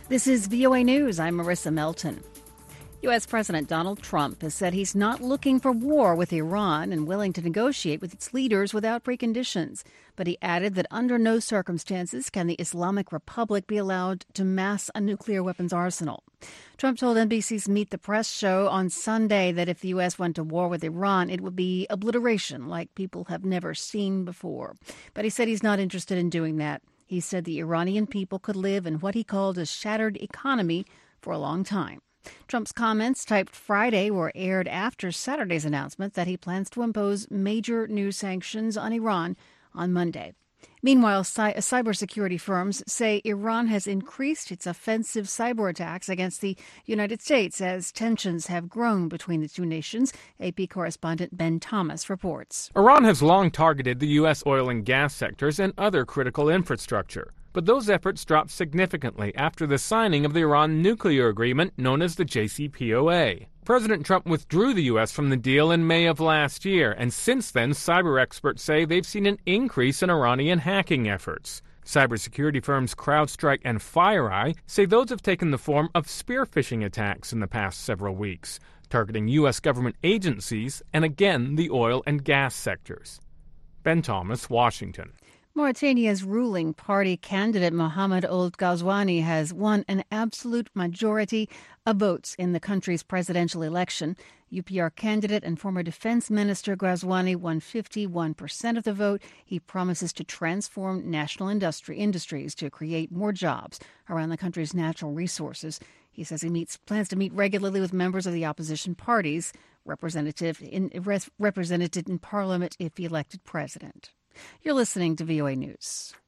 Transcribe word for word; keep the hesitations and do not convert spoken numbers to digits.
This is V O A News. I'm Marissa Melton. U S. President Donald Trump has said he's not looking for war with Iran and willing to negotiate with its leaders without preconditions. But he added that under no circumstances can the Islamic Republic be allowed to mass a nuclear weapons arsenal. Trump told N B C's Meet the Press show on Sunday that if the U S went to war with Iran, it would be obliteration like people have never seen before. But he said he's not interested in doing that. He said the Iranian people could live in what he called a shattered economy for a long time. Trump's comments, typed Friday, were aired after Saturday's announcement that he plans to impose major new sanctions on Iran on Monday. Meanwhile, cy- cybersecurity firms say Iran has increased its offensive cyber attacks against the United States as tensions have grown between the two nations, A P correspondent Ben Thomas reports. Iran has long targeted the U S oil and gas sectors and other critical infrastructure. But those efforts dropped significantly after the signing of the Iran nuclear agreement known as the J C P O A. President Trump withdrew the U S from the deal in May of last year, and since then, cyber experts say they've seen an increase in Iranian hacking efforts. Cybersecurity firms CrowdStrike and FireEye say those have taken the form of spear phishing attacks in the past several weeks, targeting U S government agencies and again the oil and gas sectors. Ben Thomas, Washington. Mauritania's ruling party candidate Mohamed Ould Ghazouani has won an absolute majority of votes in the country's presidential election. U P R candidate and former defense minister Ghazouani won fifty-one percent of the vote. He promises to transform national industry industries to create more jobs around the country's natural resources. He says he meets plans to meet regularly with members of the opposition parties, representative in, represented in parliament if elected president. You're listening to V O A News.